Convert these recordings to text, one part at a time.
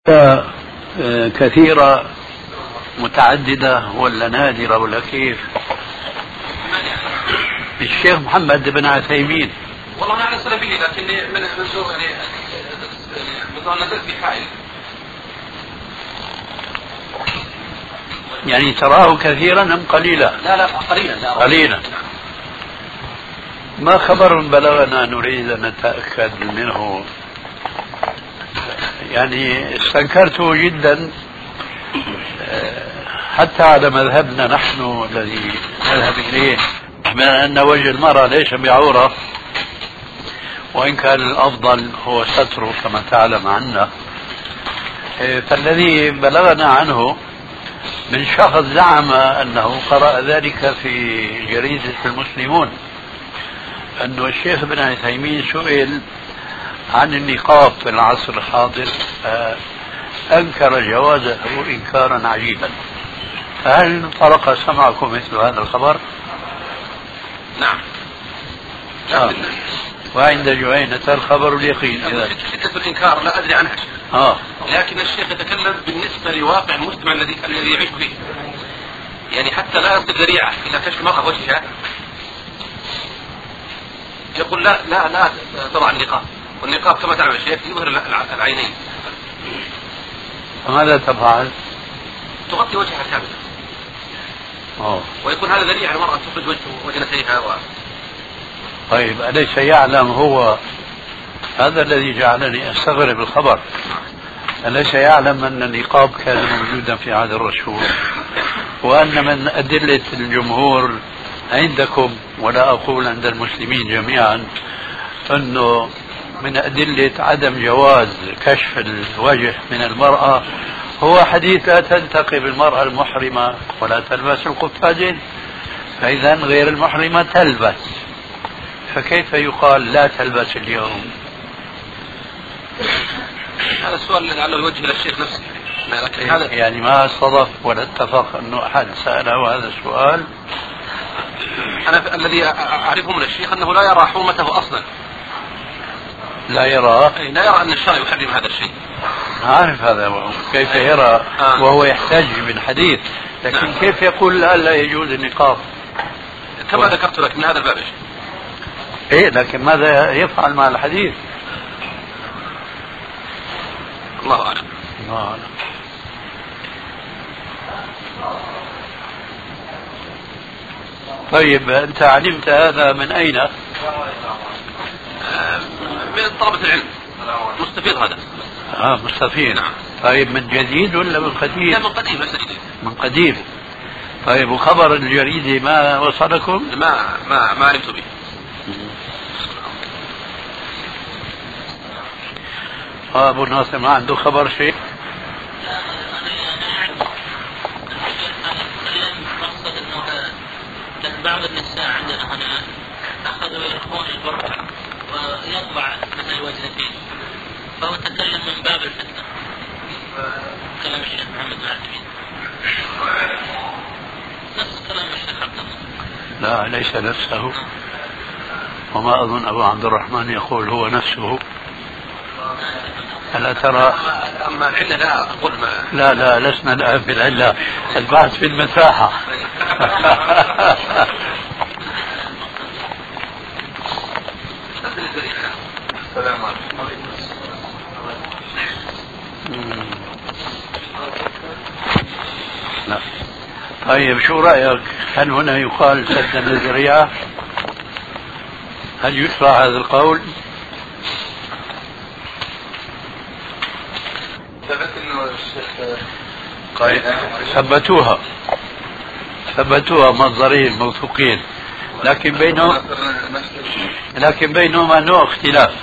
كثيرة متعددة ولا نادرة ولا كيف؟ الشيخ محمد بن عثيمين والله أنا على سلفي لكني من سوء يعني نزلت في حائل يعني تراه كثيرا أم قليلا؟ لا قليلا. قليلا. ما خبر بلغنا نريد أن نتأكد منه؟ يعني استنكرته جدا حتى على مذهبنا نحن الذي نذهب إليه من أن وجه المرأة ليس بعورة، وإن كان الأفضل هو ستره كما تعلم عنا. فالذي بلغنا عنه من شخص زعم أنه قرأ ذلك في جريدة المسلمون أن الشيخ ابن عثيمين سئل عن النقاب في العصر الحاضر أنكر جوازه إنكارا عجيبا. فهل طرق سمعكم مثل هذا الخبر؟ نعم. وعند جهينة الخبر اليقين. شدة الإنكار لا أدري عنها شيء. لكن الشيخ يتكلم بالنسبة لواقع المجتمع الذي يعيش فيه، يعني حتى لا يصل ذريعة إلى كشف المرأة وجهها. يقول لا تضع النقاب، والنقاب كما تعلم الشيخ يظهر العينين. فماذا تفعل؟ تغطي وجهها كاملا. ويكون هذا ذريعة المرأة تخرج وجنتيها طيب أليس يعلم هو هذا الذي جعلني أستغرب الخبر؟ أليس يعلم أن النقاب كان موجودا في عهد الرسول، وأن من أدلة الجمهور عندكم ولا أقول عند المسلمين جميعا أنه من أدلة عدم جواز كشف الوجه من المرأة هو حديث لا تنتقب المرأة المحرمة ولا تلبس القفازين، فإذا غير المحرمة تلبس، فكيف يقال لا تلبس اليوم؟ هذا السؤال لعله يوجه إلى الشيخ نفسه. يعني ما صدف ولا اتفق أنه أحد سأله هذا السؤال. أنا الذي أعرفه من الشيخ أنه لا يرى حرمته أصلا. لا يرى أن الشرع يحرم هذا الشيء. عارف هذا كيف يرى وهو يحتاج بالحديث، لكن كيف يقول لا يجوز النقاب؟ كما ذكرت لك من هذا الباب. لكن ماذا يفعل مع الحديث؟ الله أعلم. طيب أنت علمت هذا من أين؟ من طلبة العلم. مستفيد هذا. مستفيد. نعم. طيب من جديد ولا من قديم؟ لا من قديم ليس جديد. من قديم. طيب وخبر الجريدة ما وصلكم؟ ما علمت به. أبو ناصر ما عنده خبر شيء؟ بعض النساء عندنا هنا أخذوا يرخون البرقع ويطبع مثل الوجنتين، فهو تكلم من باب الفتنة. كلام الشيخ محمد بن عثيمين نفس كلام الشيخ عبد الله. لا ليس نفسه، وما أظن أبو عبد الرحمن يقول هو نفسه. ألا ترى؟ أما العلة لا أقول لا لسنا الآن في العلة، البحث في المساحة. السلام عليكم. لا. طيب شو رأيك؟ هل هنا يقال سد الذريعة؟ هل يشرع هذا القول؟ ثبت انه الشيخ ثبتوها مصدرين موثوقين، لكن بينهما نوع اختلاف.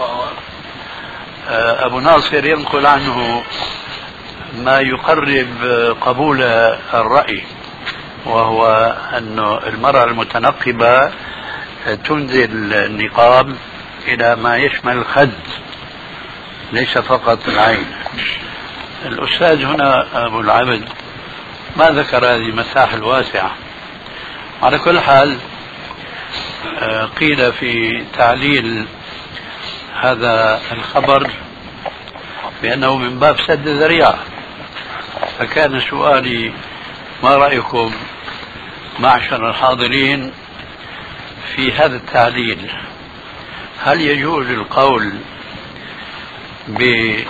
أبو ناصر ينقل عنه ما يقرب قبول الرأي، وهو أن المرأة المتنقبة تنزل النقاب إلى ما يشمل الخد ليس فقط العين. الأستاذ هنا أبو العبد ما ذكر هذه المساحة الواسعة. على كل حال قيل في تعليل هذا الخبر بأنه من باب سد الذريعة. فكان سؤالي: ما رأيكم معشر الحاضرين في هذا التعليل؟ هل يجوز القول بمنع،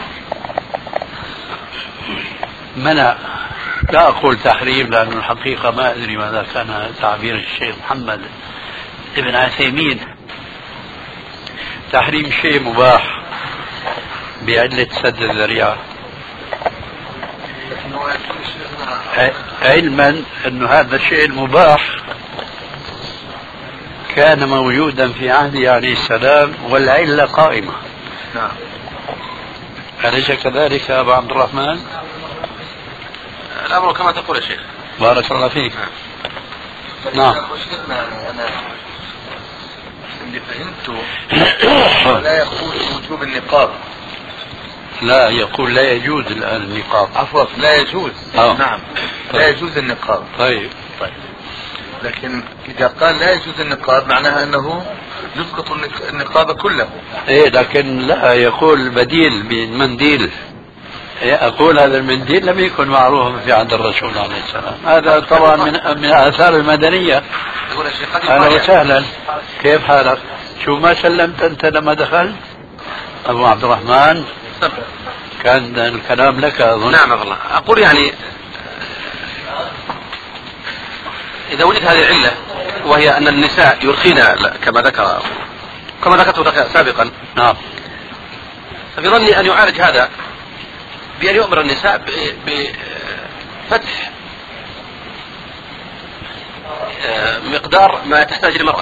لا أقول تحريم لأن الحقيقة ما أدري ماذا كان تعبير الشيخ محمد ابن عثيمين، تحريم شيء مباح بعلة سد الذريعة، علما أن هذا الشيء المباح كان موجودا في عهده عليه السلام والعلة قائمة. نعم. أليس كذلك يا أبا عبد الرحمن؟ الأمر كما تقول يا شيخ. بارك الله فيك. نعم. أنا اللي فهمته لا يقول وجوب النقاب، لا يقول لا يجوز الآن النقاب. عفوا، لا يجوز. نعم. طيب. لا يجوز النقاب. طيب. لكن إذا قال لا يجوز النقاب معناها أنه يسقط النقاب كله. إيه، لكن لا يقول بديل بالمنديل. أقول هذا المنديل لم يكن معروفا في عهد الرسول عليه السلام، هذا طبعا من آثار المدنية. أهلا وسهلا، كيف حالك؟ شو ما سلمت أنت لما دخلت أبو عبد الرحمن؟ كان الكلام لك أظن. نعم والله. أقول يعني إذا وجد هذه العلة وهي أن النساء يرخين كما ذكرت سابقا، نعم، ففي ظني أن يعالج هذا بأن يؤمر النساء بفتح مقدار ما تحتاج المرأة،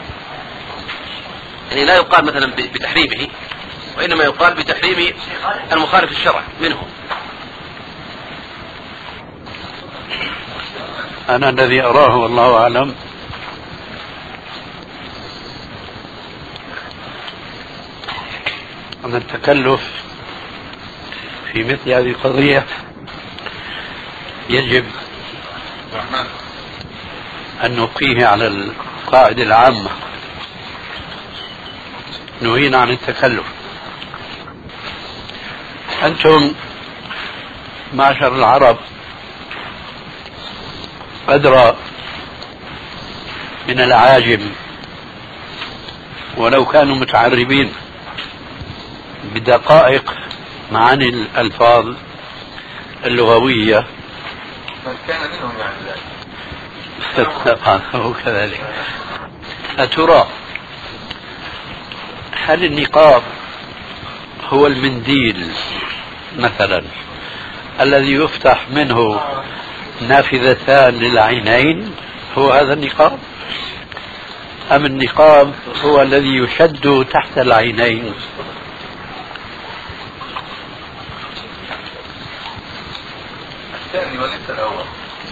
يعني لا يقال مثلا بتحريمه، وإنما يقال بتحريم المخالف الشرع منه. أنا الذي أراه والله أعلم أن التكلف في مثل هذه القضية يجب أن نبقيه على القاعدة العامة، نهينا عن التكلف. أنتم معشر العرب أدرى من العاجم ولو كانوا متعربين بدقائق معاني الألفاظ اللغوية. كان منهم يعني هو كذلك. أترى هل النقاب هو المنديل مثلا الذي يفتح منه نافذتان للعينين، هو هذا النقاب؟ أم النقاب هو الذي يشد تحت العينين؟ الثاني وليس الأول.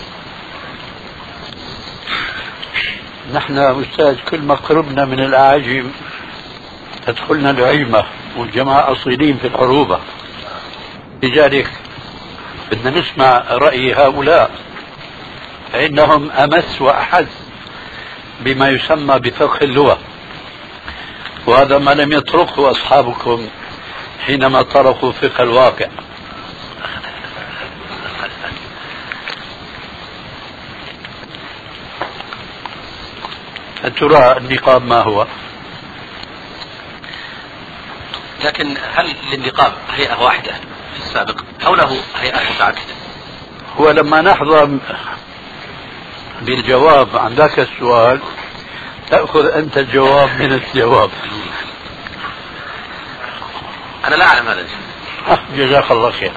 نحن أستاذ كل ما قربنا من الأعاجم تدخلنا العلمة، والجماعة أصيلين في العروبة، لذلك بدنا نسمع رأي هؤلاء فإنهم أمس وأحس بما يسمى بفقه اللغة، وهذا ما لم يطرقه أصحابكم حينما طرقوا فقه الواقع. ترى النقاب ما هو؟ لكن هل للنقاب هيئة واحدة في السابق أو له هيئات متعددة؟ هو لما نحظى بالجواب عن ذاك السؤال تأخذ أنت الجواب من الجواب. أنا لا أعلم هذا الشيء. جزاك الله خير.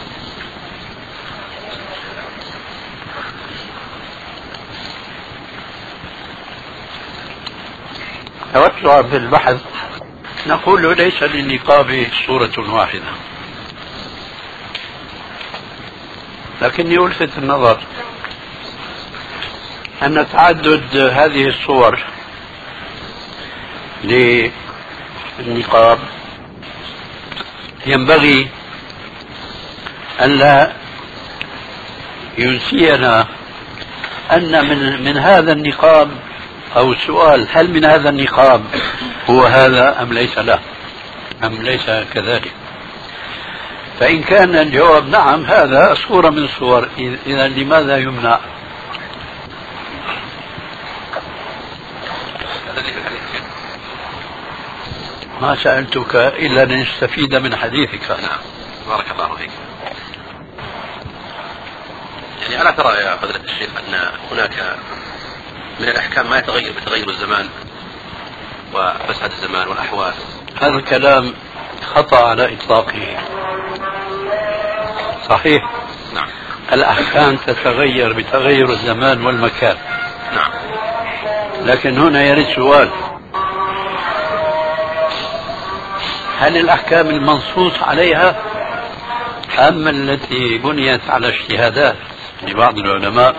توسعا في البحث نقول ليس للنقاب صورة واحدة، لكني ألفت النظر أن تعدد هذه الصور للنقاب ينبغي أن لا ينسينا أن من هذا النقاب، أو السؤال هل من هذا النقاب هو هذا أم ليس له، أم ليس كذلك. فإن كان الجواب نعم هذا صورة من صور، إذا لماذا يمنع؟ ما سألتك إلا لنستفيد من حديثك. نعم بارك الله فيك. يعني ألا ترى يا فضيلة الشيخ أن هناك من الأحكام ما يتغير بتغير الزمان وفساد الزمان والأحوال؟ هذا الكلام خطأ على إطلاقه. صحيح. نعم. الأحكام تتغير بتغير الزمان والمكان. نعم. لكن هنا يرد سؤال: هل الأحكام المنصوص عليها أم التي بنيت على اجتهادات لبعض العلماء؟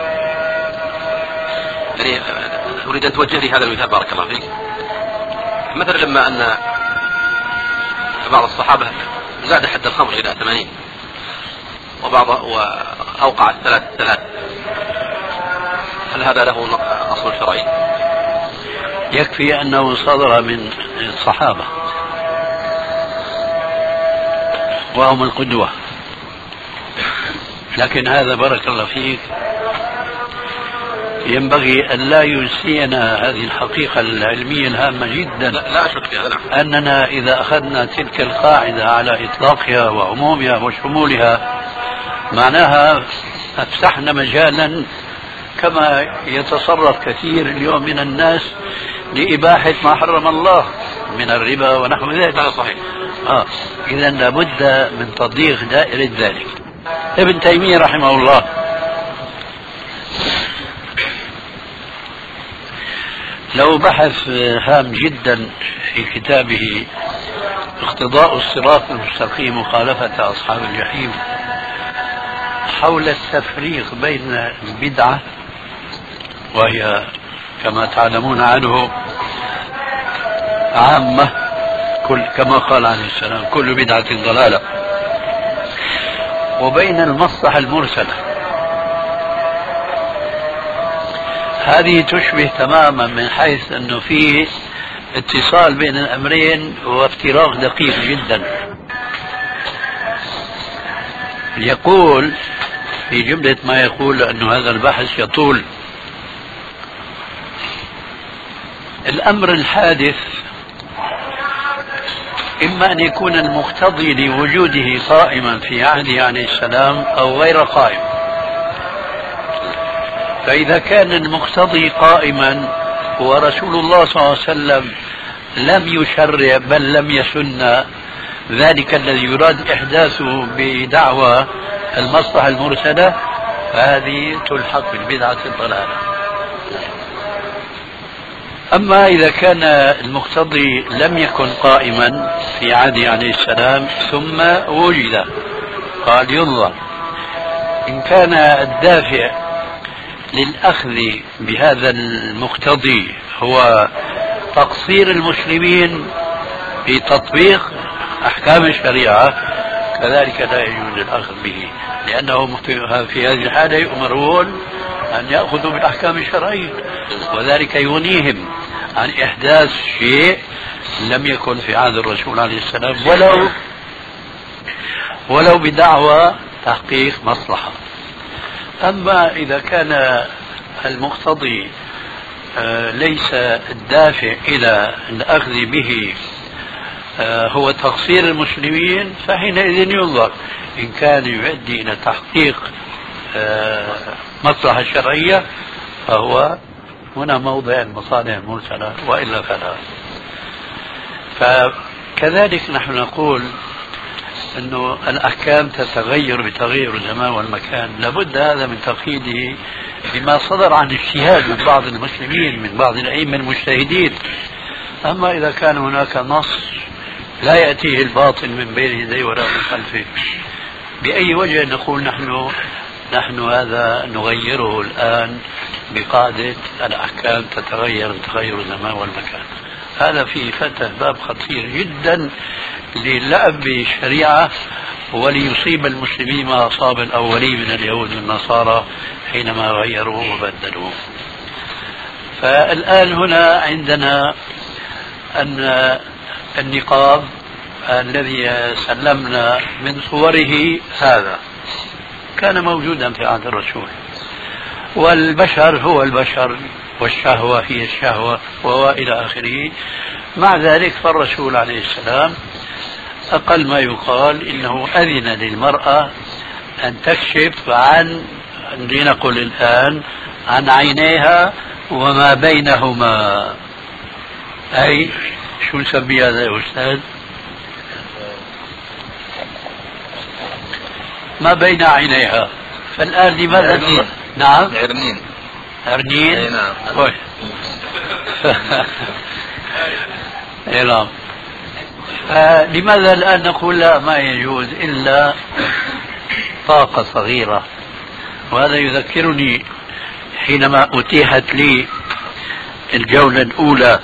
يعني أريد أن توجه لي هذا المثال بارك الله فيك. مثلا لما أن بعض الصحابة زاد حد الخمر إلى 80 وأوقع الثلاث، هل هذا له أصل شرعي؟ يكفي أنه صدر من الصحابة وهم القدوة، لكن هذا بارك الله فيك ينبغي أن لا ينسينا هذه الحقيقة العلمية الهامة جدا. لا أشك في هذا. أننا إذا أخذنا تلك القاعدة على إطلاقها وعمومها وشمولها معناها أفتحنا مجالا كما يتصرف كثير اليوم من الناس لإباحة ما حرم الله من الربا ونحو ذلك. هذا صحيح. إذا لابد من تضييق دائرة ذلك. ابن تيمية رحمه الله له بحث هام جدا في كتابه اقتضاء الصراط المستقيم مخالفة أصحاب الجحيم حول التفريق بين البدعة، وهي كما تعلمون عنه عامة كما قال عليه السلام كل بدعة ضلالة، وبين المصلحة المرسلة. هذه تشبه تماما من حيث أنه فيه اتصال بين الأمرين وافتراق دقيق جدا. يقول في جملة ما يقول أنه هذا البحث يطول: الأمر الحادث إما أن يكون المقتضي لوجوده قائما في عهده عليه السلام أو غير قائم. فإذا كان المقتضي قائما ورسول الله صلى الله عليه وسلم لم يشرع بل لم يسن ذلك الذي يراد إحداثه بدعوى المصلحة المرسلة، فهذه تلحق بالبدعة الضلالة. أما إذا كان المقتضي لم يكن قائما في عهده عليه السلام ثم وجد، قال ينظر إن كان الدافع للأخذ بهذا المقتضي هو تقصير المسلمين في تطبيق أحكام الشريعة، كذلك لا يجوز الأخذ به، لأنه في هذه الحالة يؤمرون أن يأخذوا بالأحكام الشرعية، وذلك يغنيهم عن إحداث شيء لم يكن في عهد الرسول عليه السلام ولو بدعوى تحقيق مصلحة. أما إذا كان المقتضي ليس الدافع إلى الأخذ به هو تقصير المسلمين، فحينئذ ينظر إن كان يؤدي إلى تحقيق مصلحة شرعية فهو هنا موضع المصالح المرسلة، وإلا فلا. فكذلك نحن نقول أنه الأحكام تتغير بتغير الزمان والمكان، لابد هذا من تقييده بما صدر عن اجتهاد من بعض المسلمين من بعض الأئمة المجتهدين. أما إذا كان هناك نص لا يأتيه الباطل من بين يديه ولا من خلفه، بأي وجه نقول نحن هذا نغيره الآن بقاعدة الأحكام تتغير بتغير الزمان والمكان؟ هذا فيه فتح باب خطير جدا للعب بالشريعة وليصيب المسلمين ما أصاب الأولين من اليهود والنصارى حينما غيروا وبدلوا. فالآن هنا عندنا أن النقاب الذي سلمنا من صوره هذا كان موجودا في عهد الرسول، والبشر هو البشر، والشهوة هي الشهوة، وإلى آخره. مع ذلك فالرسول عليه السلام أقل ما يقال إنه أذن للمرأة أن تكشف عن، لنقل الآن، عن عينيها وما بينهما. أي شو نسمي هذا يا أستاذ؟ ما بين عينيها. فالآن لماذا نعم عرنين عرنين اي نعم اي نعم. لماذا الآن نقول لا ما يجوز إلا طاقة صغيرة؟ وهذا يذكرني حينما أتيحت لي الجولة الأولى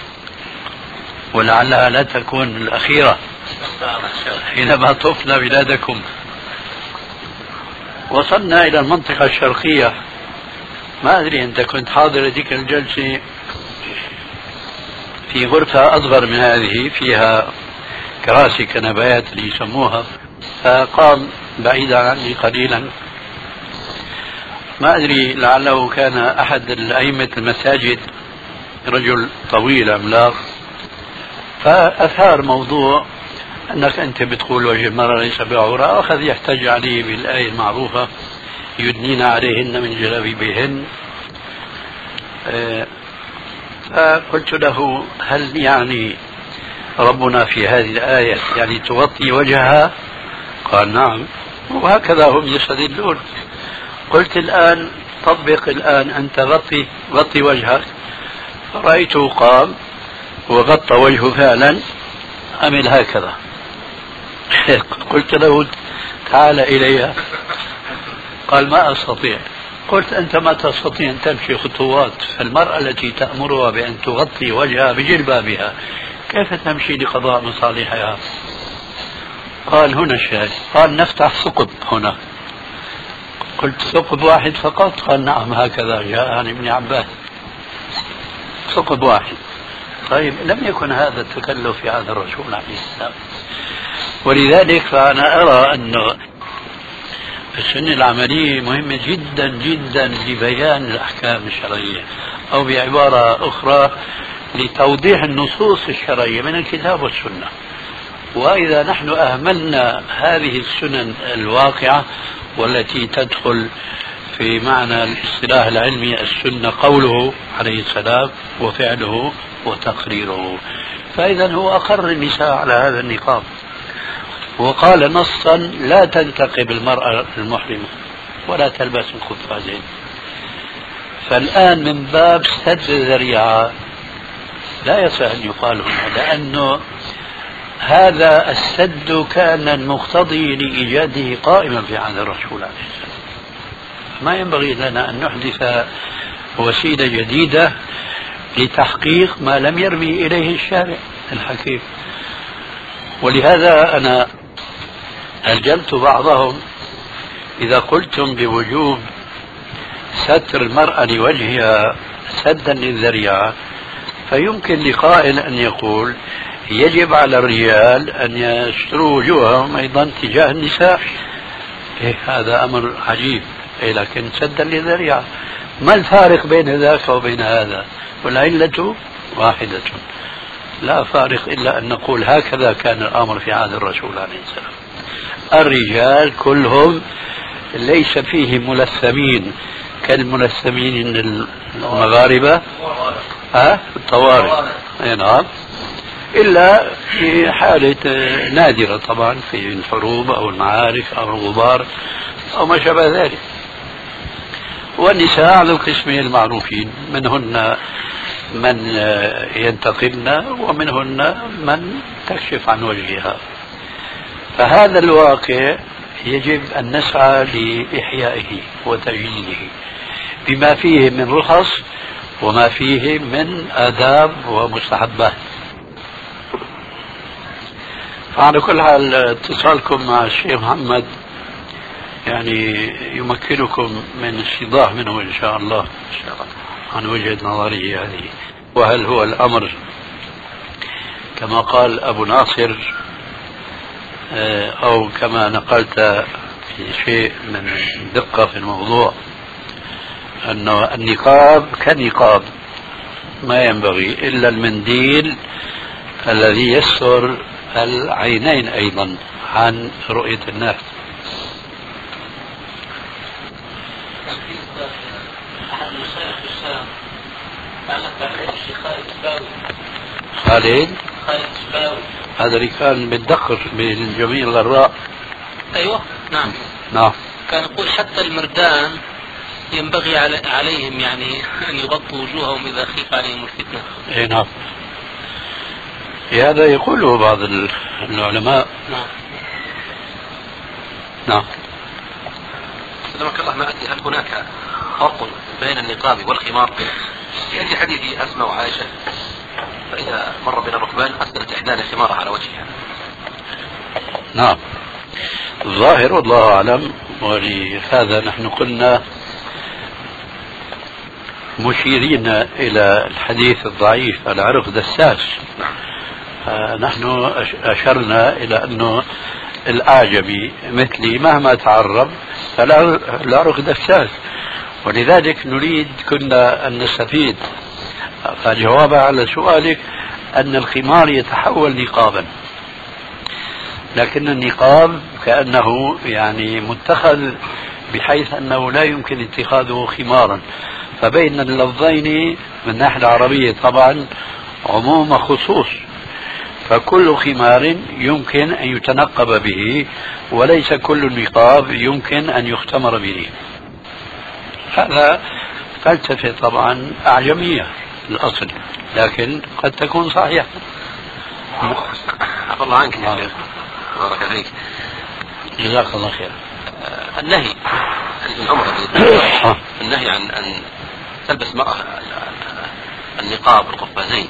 ولعلها لا تكون الأخيرة، حينما طفنا بلادكم وصلنا إلى المنطقة الشرقية. ما أدري أنت كنت حاضر ذيك الجلسة في غرفة أصغر من هذه، فيها كراسي كنبايات اللي يسموها، فقام بعيدا عني قليلا، ما أدري لعله كان أحد الأئمة المساجد، رجل طويل عملاق، فأثار موضوع أنك أنت بتقول وجه المرأة ليس بعورة، وأخذ يحتج عليه بالآية المعروفة يدنين عليهن من جلابيبهن. فقلت له هل يعني ربنا في هذه الآية يعني تغطي وجهها؟ قال نعم، وهكذا هم يستدلون. قلت الآن طبق الآن أنت غطي وجهك. فرأيته قام وغطى وجهه فعلا، عمل هكذا. قلت له تعال إليها، قال ما أستطيع. قلت أنت ما تستطيع أن تمشي خطوات، فالمرأة التي تأمرها بأن تغطي وجهها بجلبابها كيف تمشي لقضاء مصالحها؟ قال هنا الشاهد. قال نفتح ثقب هنا. قلت ثقب واحد فقط؟ قال نعم هكذا جاء عن ابن عباس، ثقب واحد. طيب لم يكن هذا التكلف في عهد الرسول عليه السلام. ولذلك فأنا أرى أن السنة العملية مهمة جدا جدا لبيان الأحكام الشرعية، أو بعبارة أخرى لتوضيح النصوص الشرعية من الكتاب والسنة. وإذا نحن أهملنا هذه السنن الواقعة والتي تدخل في معنى الاصطلاح العلمي السنة قوله عليه السلام وفعله وتقريره، فإذا هو أقر النساء على هذا النقاب، وقال نصا لا تنتقب المرأة المحرمة ولا تلبس القفازين. فالآن من باب سد الذريعة لا يصح أن يقال هنا، لأنه هذا السد كان المقتضي لإيجاده قائما في عهد الرسول عليه السلام. ما ينبغي لنا أن نحدث وسيلة جديدة لتحقيق ما لم يرمي إليه الشارع الحكيم. ولهذا أنا أجلت بعضهم إذا قلتم بوجوب ستر المرأة لوجهها سدا للذريعة، فيمكن لقائل أن يقول يجب على الرجال أن يستروا وجوههم أيضا تجاه النساء. هذا أمر عجيب، لكن سدا للذريعة. ما الفارق بين ذاك وبين هذا؟ والعلة واحدة، لا فارق إلا أن نقول هكذا كان الأمر في عهد الرسول عليه السلام. الرجال كلهم ليس فيهم ملثمين كالملثمين المغاربة الطوارئ، نعم، إلا في حالة نادرة طبعا في الحروب أو المعارك أو الغبار أو ما شابه ذلك. والنساء على القسمين المعروفين، منهن من ينتقبن ومنهن من تكشف عن وجهها. فهذا الواقع يجب أن نسعى لإحيائه وتجديده بما فيه من رخص وما فيه من آداب ومستحبات. فعلى كل حال اتصالكم مع الشيخ محمد يعني يمكنكم من استيضاح منه إن شاء الله عن وجهة نظره هذه. وهل هو الأمر كما قال أبو ناصر أو كما نقلت في شيء من دقة في الموضوع أنه النقاب كنقاب ما ينبغي إلا المنديل الذي يستر العينين أيضا عن رؤية الناس. خالد السباوي هذا اللي كان بالدقر بالجميل الغراء. أيوة نعم نعم. كان يقول حتى المردان ينبغي عليهم يعني أن يغطوا وجوههم إذا خيف عليهم الفتنة. إيه نعم. هذا يقوله بعض العلماء. نعم. نعم. سلمك الله ما أدري هل هناك فرق بين النقاب والخمار؟ في حديث أسماء وعائشة فإذا مر بين الركبان أسدلت إحدانا خمارها على وجهها. نعم. الظاهر والله أعلم، ولهذا نحن قلنا مشيرين إلى الحديث الضعيف العرق دساس. نحن أشرنا إلى أنه الأعجمي مثلي مهما تعرب فالعرق دساس، ولذلك نريد كنا أن نستفيد. فالجواب على سؤالك أن الخمار يتحول نقابا، لكن النقاب كأنه يعني متخذ بحيث أنه لا يمكن اتخاذه خمارا، فبين اللفظين من الناحية العربية طبعا عموم خصوص، فكل خمار يمكن أن يتنقب به وليس كل نقاب يمكن أن يختمر به. هذا فلسفة طبعا أعجمية الأصل، لكن قد تكون صحيحة. عفى الله عنك يا شيخ، بارك فيك، جزاك الله خير. النهي النهي عن أن تلبس مرأة النقاب والقفازين.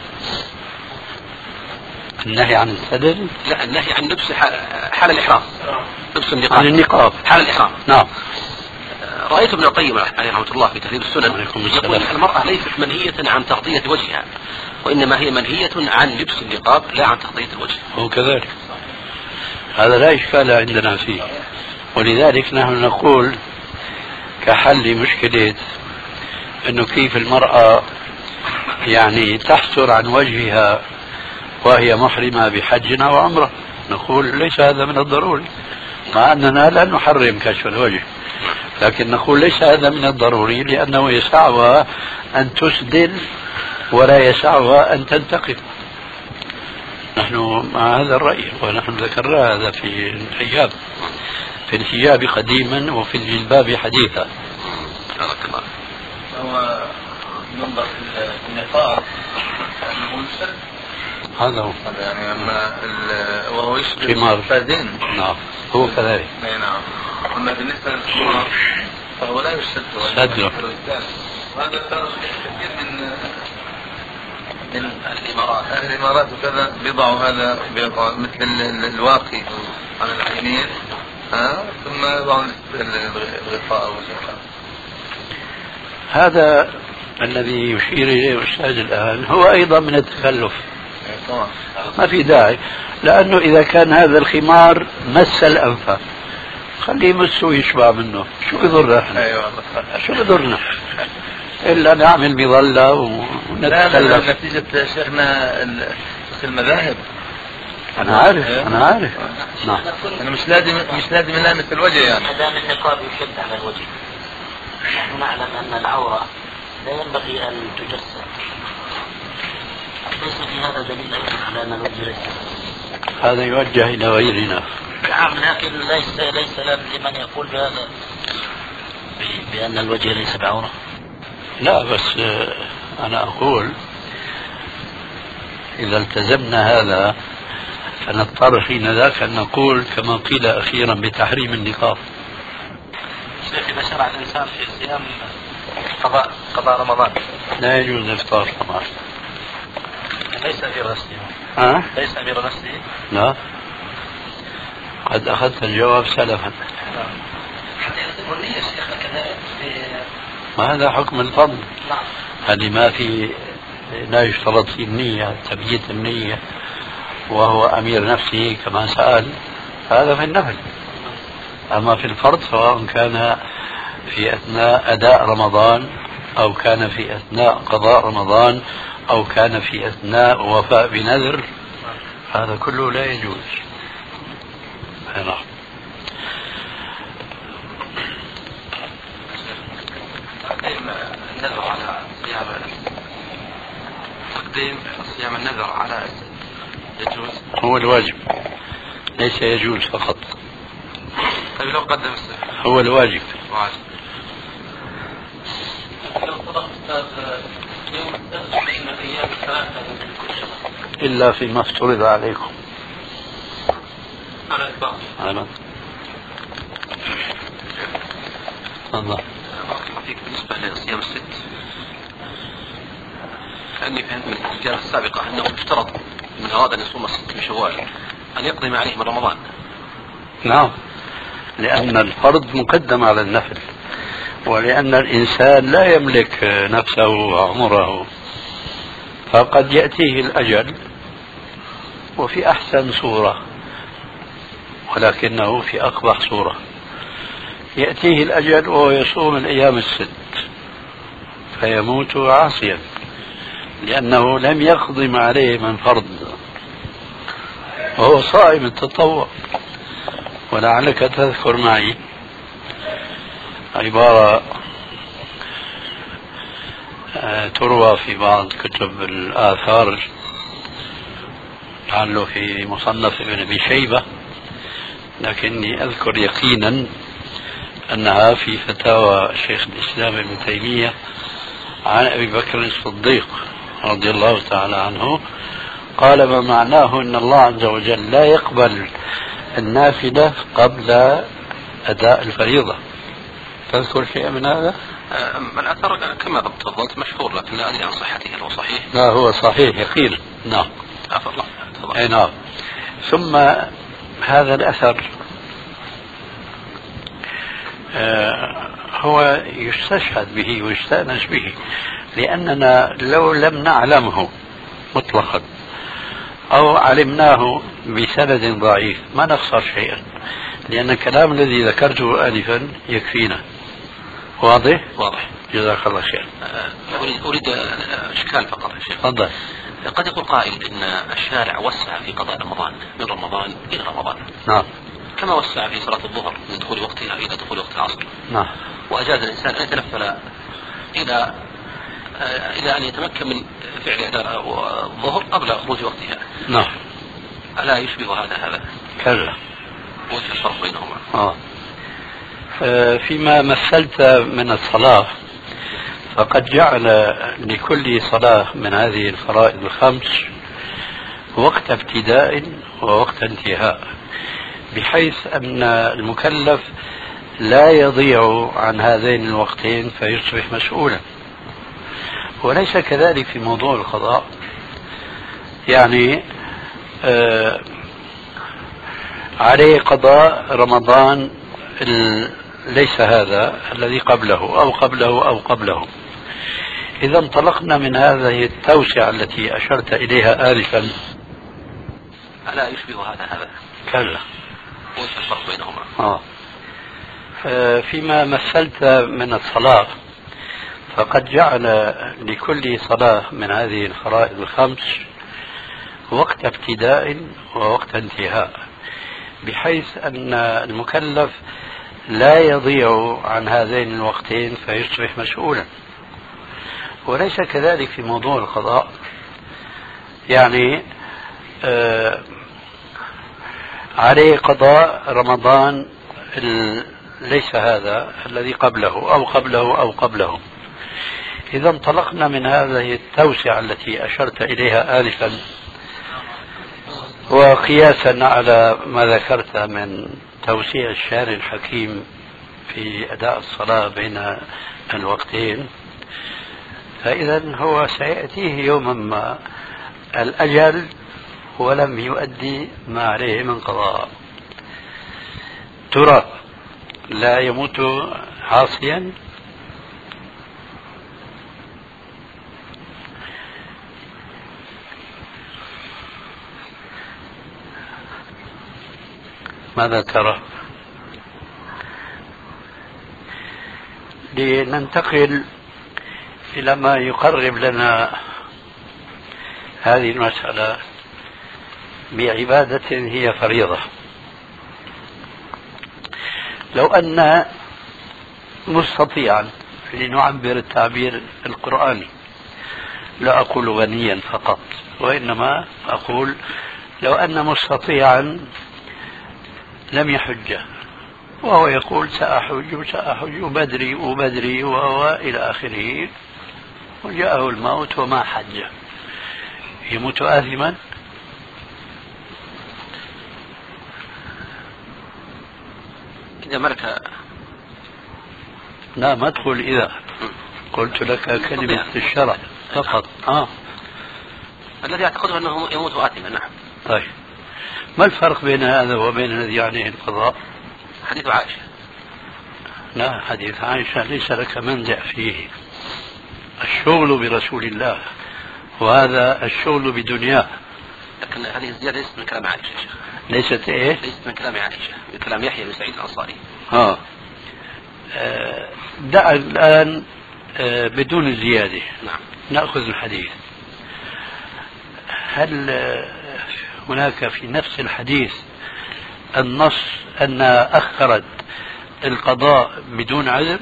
النهي عن السدل؟ لا، النهي عن لبس حال الإحرام، لبس النقاب. عن النقاب حال الإحرام. نعم. رأيت ابن القيم عليه رحمة الله في تهذيب السنن يقول أن المرأة ليست منهية عن تغطية وجهها، وإنما هي منهية عن لبس النقاب لا عن تغطية الوجه. هو كذلك، هذا لا إشكال عندنا فيه. ولذلك نحن نقول كحل مشكلة أنه كيف المرأة يعني تحسر عن وجهها وهي محرمة بحج أو عمرة، نقول ليس هذا من الضروري، مع أننا لا نحرم كشف الوجه، لكن نقول ليس هذا من الضروري لأنه يسعها أن تسدل ولا يسعها أن تنتقب. نحن مع هذا الرأي، ونحن ذكرنا هذا في الحجاب قديما وفي الجلباب حديثا. هو منظر النقاب أنه يشد، هذا هو يعني أما وهو يشبه الفازين. نعم هو كذلك. نعم. أما بالنسبة للخمار فهو لا يشد وهذا فرق كثير من الإمارات وكذا بيضعوا هذا مثل الواقي على العينين ثم يضعون الغطاء والجفاء. هذا الذي يشير إليه الأستاذ الآن هو أيضا من التكلف، ما في داعي، لأنه إذا كان هذا الخمار مس الأنف خليه يمسه ويشبع منه، شو بضرنا احنا؟ شو بضرنا إلا نعمل مظلة ونتكلف. نتيجة شيخنا المذاهب. أنا عارف نعم. أنا مش لازم نلامس الوجه يعني. ما دام النقاب يشد على الوجه، نحن نعلم أن العورة لا ينبغي أن تجسد، ليس في هذا دليل على أن الوجه ليس. هذا يوجه إلى غيرنا. نعم، لكن ليس لمن يقول بهذا بأن الوجه ليس بعورة. لا، بس أنا أقول إذا التزمنا هذا فنضطر حين ذاك أن نقول كما قيل أخيرا بتحريم النقاب. شيخ، إذا شرع الإنسان في صيام قضاء رمضان لا يجوز الإفطار طبعا. ليس أمير نفسه. ليس أمير نفسه. لا، قد أخذت الجواب سلفا. ما هذا حكم الفضل. هذه ما في، لا يشترط في النية تبييت النية وهو أمير نفسه كما سأل، هذا في النفل. أما في الفرض سواء كان في أثناء أداء رمضان أو كان في أثناء قضاء رمضان أو كان في أثناء وفاء بنذر، هذا كله لا يجوز. نعم. تقديم صيام النذر على يجوز؟ هو الواجب ليس يجوز فقط. طيب لو قدم السنة هو الواجب. واجب. إلا فيما افترض عليكم. على البعض. الله. فيك بالنسبة لصيام الست، كأني فهمت من الإجابة السابقة أنه يفترض من أراد أن يصوم الست من شوال أن يقضي ما عليه من رمضان. نعم، لأن الفرض مقدم على النفل، ولأن الإنسان لا يملك نفسه وعمره، فقد يأتيه الأجل وفي أحسن صورة ولكنه في أقبح صورة. يأتيه الأجل وهو يصوم الأيام الست فيموت عاصيا لأنه لم يقض ما عليه من فرض وهو صائم التطوع. ولعلك تذكر معي عبارة تروى في بعض كتب الآثار، لعله في مصنف ابن أبي شيبة، لكني أذكر يقينا أنها في فتاوى شيخ الإسلام ابن تيمية عن أبي بكر الصديق رضي الله تعالى عنه، قال ما معناه أن الله عز وجل لا يقبل النافلة قبل أداء الفريضة. تذكر شيء من هذا؟ الأثر كما تفضلت مشهور، لكن لا أدري عن صحته. هل هو صحيح؟ لا هو صحيح يقينا. نعم. أي نعم. ثم هذا الأثر هو يستشهد به ويستأنس به، لأننا لو لم نعلمه مطلقا أو علمناه بسند ضعيف ما نخسر شيئا، لأن الكلام الذي ذكرته آنفا يكفينا. واضح؟ واضح. جزاك الله خير. أريد إشكال فقط يا شيخ. تفضل. قد يقول قائل إن الشارع وسع في قضاء رمضان من رمضان إلى رمضان. نعم. كما وسع في صلاة الظهر من دخول وقتها إلى دخول وقت العصر. نعم. وأجاز الإنسان أن يتنفل إلى أن يتمكن من فعل أداء الظهر قبل خروج وقتها. نعم. ألا يشبه هذا؟ كلا. وش الفرق بينهما؟ فيما مثلت من الصلاة فقد جعل لكل صلاة من هذه الفرائض الخمس وقت ابتداء ووقت انتهاء، بحيث أن المكلف لا يضيع عن هذين الوقتين فيصبح مسؤولا. وليس كذلك في موضوع القضاء، يعني عليه قضاء رمضان ليس هذا الذي قبله أو قبله أو قبله. إذا انطلقنا من هذه التوسعة التي أشرت إليها آنفا، ألا يشبه هذا؟ كلا. وش الفرق بينهما؟ فيما مثلت من الصلاة فقد جعل لكل صلاة من هذه الفرائض الخمس وقت ابتداء ووقت انتهاء، بحيث أن المكلف لا يضيع عن هذين الوقتين فيصبح مسؤولا. وليس كذلك في موضوع القضاء، يعني عليه قضاء رمضان ليس هذا الذي قبله أو قبله أو قبله. إذا انطلقنا من هذه التوسعة التي أشرت إليها آنفا، وقياسا على ما ذكرت من توسيع الشارع الحكيم في أداء الصلاة بين الوقتين، فإذا هو سيأتيه يوما ما الأجل ولم يؤدي ما عليه من قضاء. ترى لا يموت عاصيا. ماذا ترى؟ لننتقل إلى ما يقرب لنا هذه المسألة بعبادة هي فريضة. لو أن مستطيعا، لنعبر التعبير القرآني، لا أقول غنيا فقط، وإنما أقول لو أن مستطيعا لم يحج، وهو يقول سأحج وبدري وإلى آخره، وجاءه الموت وما حج، يموت آثما؟ إذا ملك. لا، ما تقول إذا، قلت لك كلمة الشرع فقط. الذي أعتقده أنه يموت آثما. نعم. طيب، ما الفرق بين هذا وبين الذي عليه القضاء؟ حديث عائشة. لا، حديث عائشة ليس لك منزع فيه، الشغل برسول الله، وهذا الشغل بدنياه. لكن هذه الزيادة ليست من كلام عائشة يا شيخ. ليست إيه؟ ليست من كلام عائشة، من كلام يحيى بن سعيد الأنصاري. دع الآن بدون الزيادة. نعم. نأخذ الحديث. هل هناك في نفس الحديث النص أن أخرت القضاء بدون عذر؟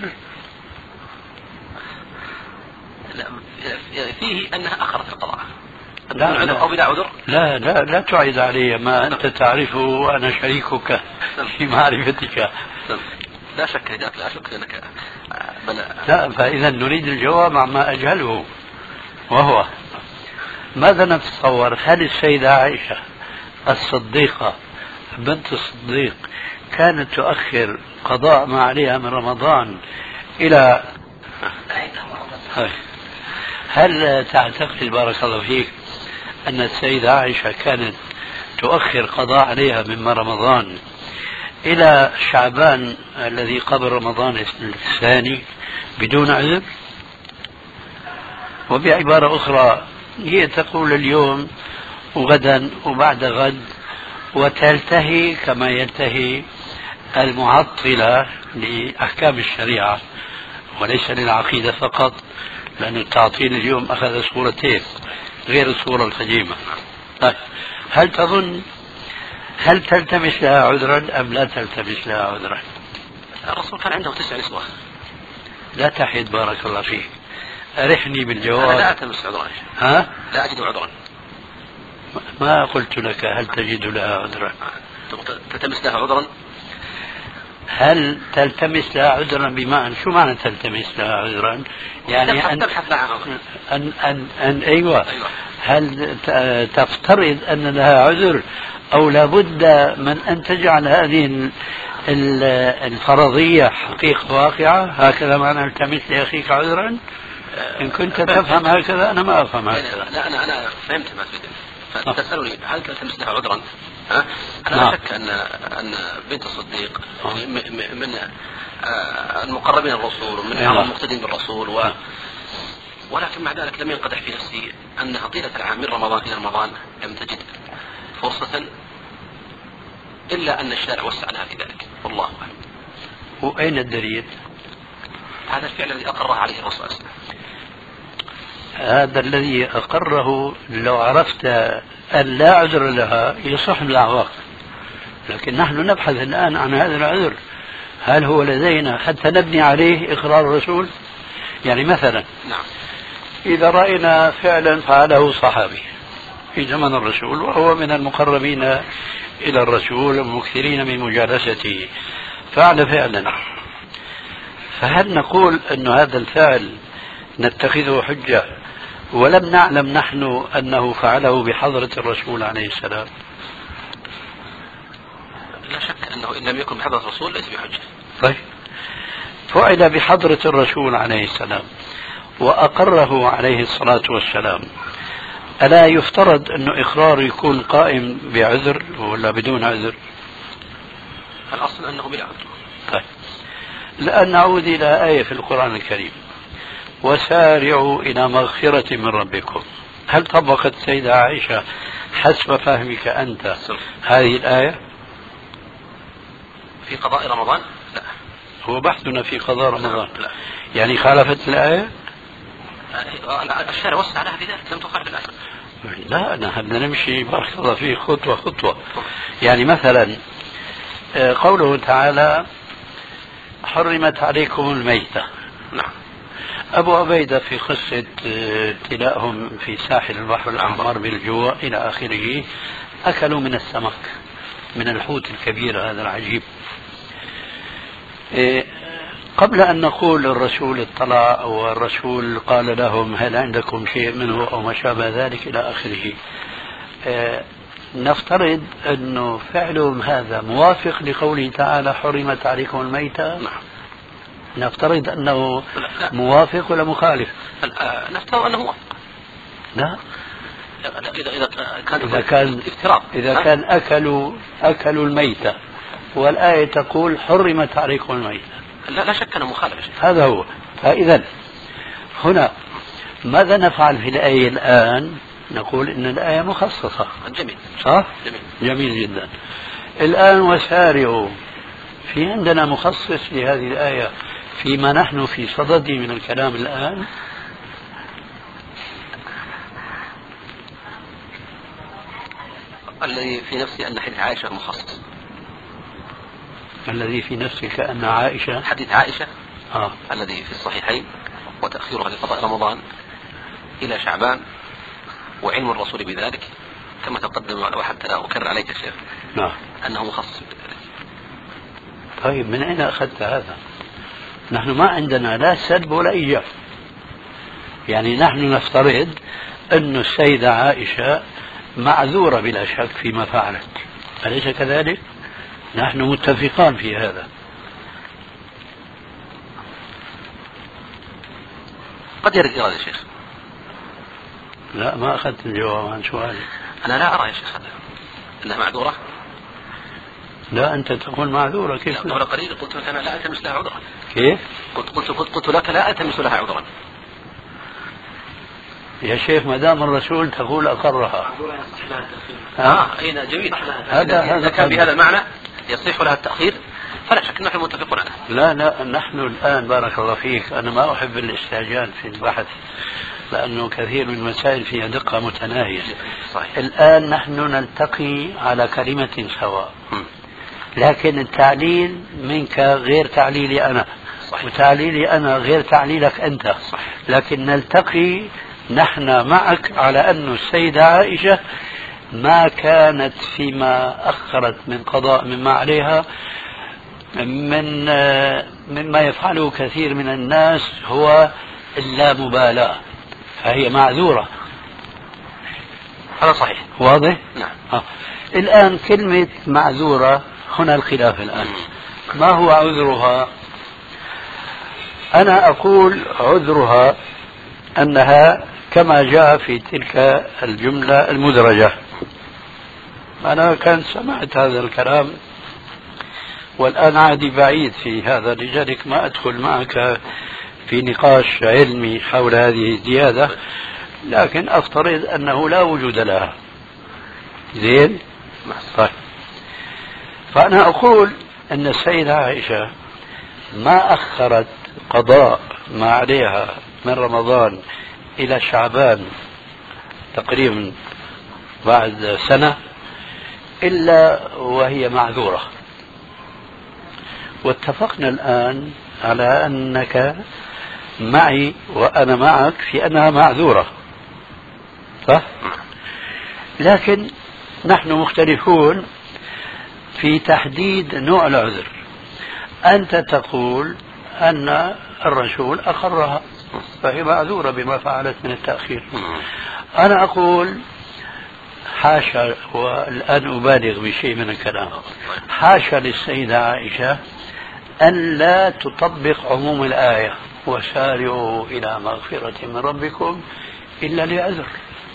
لا، فيه أنها أخرت القضاء بدون عذر أو بلا عذر. لا تعيد علي ما أنت تعرفه وأنا شريكك في معرفتك. لا شك لذلك، لا شك أنك لا، فإذا نريد الجواب عما أجهله، وهو ماذا نتصور؟ هل السيدة عائشة الصديقة بنت الصديق كانت تؤخر قضاء ما عليها من رمضان إلى هل تعتقد بارك الله فيك أن السيدة عائشة كانت تؤخر قضاء عليها من رمضان إلى شعبان الذي قبل رمضان الثاني بدون عذر؟ وبعبارة أخرى هي تقول اليوم وغدا وبعد غد، وتلتهي كما يلتهي المعطلة لأحكام الشريعة وليس للعقيدة فقط، لأن التعطيل اليوم أخذ صورتين غير الصورة القديمة. طيب، هل تظن هل تلتمس لها عذرا أم لا تلتمس لها عذرا؟ الرسول كان عنده 9 نسوة. لا تحد بارك الله فيك، أرحني بالجواب. أنا لا ألتمس عذرا. لا أجد عذرا. ما قلت لك هل تجد لها عذرا؟ تلتمس لها عذرا؟ هل تلتمس لها عذرا بمعنى شو معنى تلتمس لها عذرا؟ يعني تبحث لها عذرا. أيوة. هل تفترض أن لها عذر أو لابد من أن تجعل هذه الفرضية حقيقة واقعة؟ هكذا معنى التمس لأخيك عذرا؟ إن كنت تفهم هكذا أنا ما أفهم هكذا. لا، أنا فهمت ما تريد. فتسألني هل تلتمس لها عذرا؟ أنا لا شك أن بنت الصديق من المقربين الرسول ومن المقتدين بالرسول، ولكن مع ذلك لم ينقدح في نفسي أنها طيلة العام من رمضان إلى رمضان لم تجد فرصة إلا أن الشارع وسع لها في ذلك، والله أعلم. وأين الدليل؟ هذا الفعل الذي أقره عليه الرسول. هذا الذي أقره لو عرفت أن لا عذر لها يصح دعواك، لكن نحن نبحث الآن عن هذا العذر، هل هو لدينا حتى نبني عليه إقرار الرسول؟ يعني مثلا إذا رأينا فعلا فعله صحابي في زمن الرسول وهو من المقربين إلى الرسول المكثرين من مجالسته، فعل فعلا، فهل نقول أن هذا الفعل نتخذه حجة ولم نعلم نحن أنه فعله بحضرة الرسول عليه السلام؟ لا شك أنه إن لم يكن بحضرة الرسول ليس بحجة. طيب، فعل بحضرة الرسول عليه السلام وأقره عليه الصلاة والسلام، ألا يفترض أنه إقرار يكون قائم بعذر ولا بدون عذر؟ الأصل أنه بلا عذر. طيب، الآن نعود إلى آية في القرآن الكريم: وسارعوا إلى مغفرة من ربكم. هل طبقت السيدة عائشة حسب فهمك أنت هذه الآية؟ في قضاء رمضان؟ لا. هو بحثنا في قضاء رمضان. لا. يعني خالفت الآية؟ الشارع وسع لها في ذلك، لم تخالف الآية. لا، نحن بدنا نمشي بارك الله فيه خطوة خطوة. يعني مثلا قوله تعالى حرمت عليكم الميتة. نعم. أبو عبيدة في قصة ابتلاءهم في ساحل البحر الأحمر بالجوع إلى آخره أكلوا من السمك، من الحوت الكبير هذا العجيب. قبل أن نقول الرسول اطلع أو الرسول قال لهم هل عندكم شيء منه أو ما شابه ذلك إلى آخره، نفترض أنه فعلهم هذا موافق لقوله تعالى حرمت عليكم الميتة. نفترض أنه موافق ولا مخالف؟ نفترض أنه موافق. لا، إذا كان أكلوا الميتة والآية تقول حرمت عليكم الميتة، لا شك أنه مخالف. هذا هو. فإذا هنا ماذا نفعل في الآية الآن؟ نقول إن الآية مخصصة. جميل. صح؟ جميل جدا. الآن وسارعوا، في عندنا مخصص لهذه الآية فيما نحن في صدده من الكلام الآن؟ الذي في نفسي أن حديث عائشة مخصص. الذي في نفسك أن عائشة، حديث عائشة الذي في الصحيحين وتأخيرها لقضاء رمضان إلى شعبان وعلم الرسول بذلك كما تقدم، وحتى لا أكرر عليك الشيخ أنه مخصص بذلك. طيب من أين أخذت هذا؟ نحن ما عندنا لا سلب ولا إيجاب. يعني نحن نفترض أن السيدة عائشة معذورة بلا شك فيما فعلت، أليس كذلك؟ نحن متفقان في هذا. قد يرد إرادة يا شيخ. لا، ما أخذت الجواب عن سؤالي. أنا لا أرى يا شيخ أنها معذورة. لا، أنت تقول معذورة. كيف؟ قبل قليل قلت لك أنا لا ألتمس لها عذرا. كيف؟ قلت لك لا ألتمس لها عذرا. يا شيخ ما دام الرسول تقول أقرها. جميل. إذا كان بهذا المعنى يصح لها التأخير فلا شك نحن متفقون عليه. لا، نحن الآن بارك الله فيك، أنا ما أحب الاستعجال في البحث لأنه كثير من المسائل فيها دقة متناهية. صحيح. الآن نحن نلتقي على كلمة سواء، لكن التعليل منك غير تعليلي أنا. صحيح. وتعليلي أنا غير تعليلك أنت. صحيح. لكن نلتقي نحن معك على أن السيدة عائشة ما كانت فيما أخرت من قضاء مما عليها مما يفعله كثير من الناس هو اللامبالاة، فهي معذورة. هذا صحيح. واضح؟ نعم. الآن كلمة معذورة هنا الخلاف الآن. ما هو عذرها؟ أنا أقول عذرها أنها كما جاء في تلك الجملة المدرجة. أنا كان سمعت هذا الكلام والآن عهدي بعيد في هذا، لذلك ما أدخل معك في نقاش علمي حول هذه الزيادة، لكن أفترض أنه لا وجود لها. زين؟ طيب. فأنا أقول أن السيدة عائشة ما أخرت قضاء ما عليها من رمضان إلى شعبان تقريبا بعد سنة إلا وهي معذورة. واتفقنا الآن على أنك معي وأنا معك في أنها معذورة، صح؟ لكن نحن مختلفون في تحديد نوع العذر. أنت تقول أن الرسول أقرها فهي معذورة بما فعلت من التأخير. أنا أقول حاشا، والآن أبالغ بشيء من الكلام، حاشا للسيدة عائشة أن لا تطبق عموم الآية وسارعوا إلى مغفرة من ربكم إلا لعذر.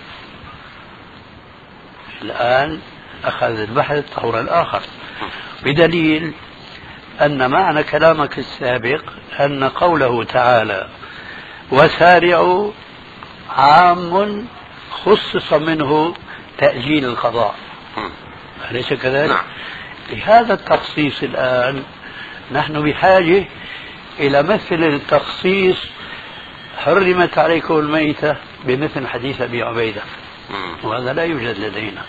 الآن أخذ البحث طورا آخر، بدليل أن معنى كلامك السابق أن قوله تعالى وسارعوا عام خصص منه تأجيل القضاء، أليس كذلك؟ نعم. بهذا التخصيص الآن نحن بحاجة إلى مثل التخصيص حرمت عليكم الميتة بمثل حديث أبي عبيدة، وهذا لا يوجد لدينا.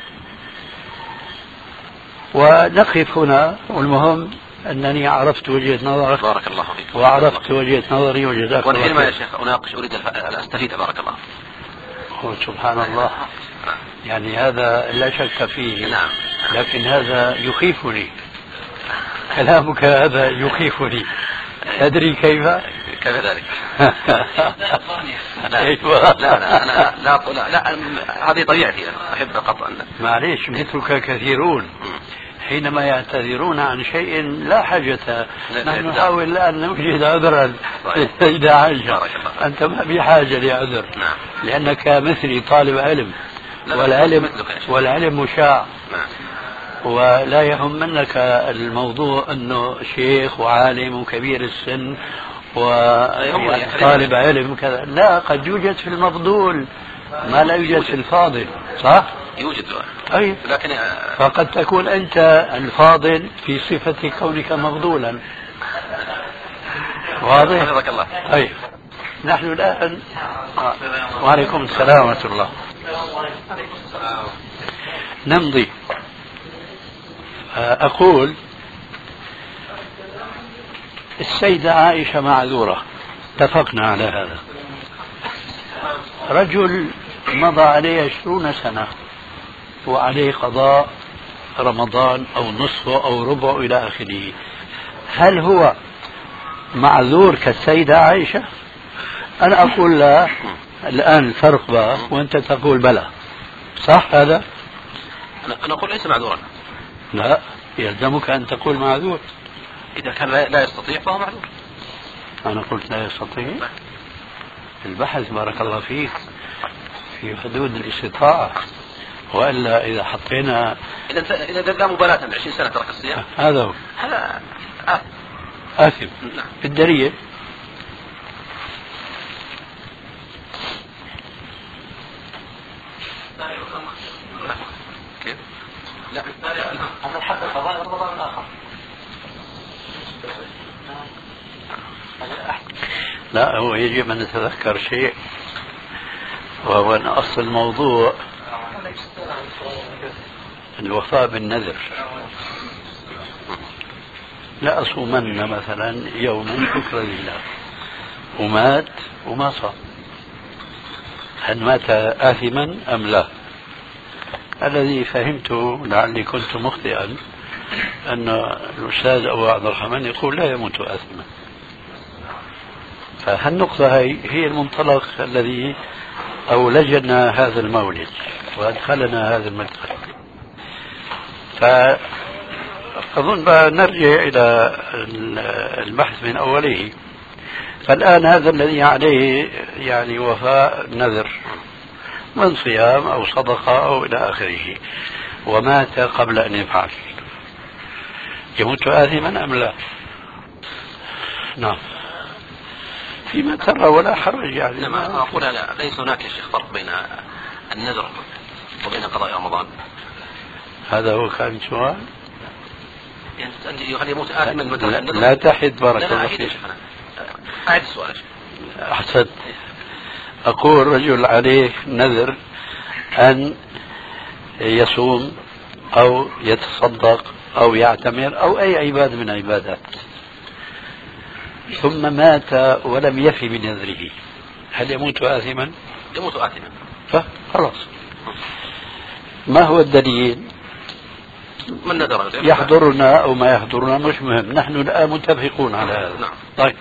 ونقف هنا، والمهم أنني عرفت وجهة نظرك. بارك الله فيك. وعرفت وجهة نظري وجزاك الله خير. والحين يا شيخ أناقش، أريد أن أستفيد. بارك الله. سبحان الله، يعني هذا لا شك فيه. نعم. لكن هذا يخيفني، كلامك هذا يخيفني. تدري كيف؟ كيف ذلك؟ أيوة. لا هذه طبيعتي، أنا أحب قطعا. معليش، مثلك كثيرون حينما يعتذرون عن شيء لا حاجة، نحن نحاول الآن نوجد عذرا. إذا عايشة أنت ما بحاجة لعذر، لأنك مثلي طالب علم، والعلم مشاع، ولا يهمنك الموضوع أنه شيخ وعالم وكبير السن وطالب علم كذا. لا، قد يوجد في المفضول ما لا يوجد في الفاضل، صح؟ يوجد. أي، لكن فقد تكون أنت الفاضل في صفة كونك مفضولا. واضح؟ حفظك الله. أي، نحن الآن وعليكم السلام ورحمة الله. نمضي. أقول السيدة عائشة معذورة، اتفقنا على هذا. رجل مضى عليه 20 سنة وعليه قضاء رمضان أو نصفه أو ربعه إلى آخره، هل هو معذور كالسيدة عائشة؟ أنا أقول لا. الآن الفرق بقى، وأنت تقول بلى، صح هذا؟ أنا أقول ليس معذورا. لا، يلزمك أن تقول معذور. إذا كان لا يستطيع فهو معذور. أنا قلت لا يستطيع. البحث بارك الله فيك في حدود الاستطاعة، وإلا إذا حطينا إذا لا مبالاة 20 سنة ترك الصيام، هذا هو، هذا آثم. بالدليل كيف؟ لا، هذا الحق قضاء رمضان آخر. لا، هو يجب أن نتذكر شيء، وهو أن أصل الموضوع الوفاء بالنذر. لا أصومن مثلا يوما شكرا لله، ومات وما صام، هل مات آثما أم لا؟ الذي فهمته، لعلي كنت مخطئا، أن الأستاذ أبو عبد الرحمن يقول لا يموت آثما. فهالنقطة هي المنطلق الذي أولجنا هذا المولد وأدخلنا هذا المدخل. فأظن نرجع إلى البحث من أوله. فالآن هذا الذي عليه يعني وفاء نذر من صيام أو صدقة أو إلى آخره، ومات قبل أن يفعل، يموت آثما أم لا؟ نعم، فيما ترى ولا حرج يعني. ما أقول لا، ليس هناك يا شيخ فرق بين النذر وبين قضاء رمضان. هذا هو كان سؤال. يعني هل يموت آثما مثلا النذر؟ لا تحد بارك الله فيك. أعد السؤال. أحسنت. أقول رجل عليه نذر أن يصوم أو يتصدق أو يعتمر أو أي عبادة من عبادات، ثم مات ولم يفي بنذره، هل يموت آثما؟ يموت آثما. خلاص، ما هو الدليل؟ من نذر يحضرنا أو ما يحضرنا مش مهم، نحن الآن متفقون على هذا. نعم. طيب،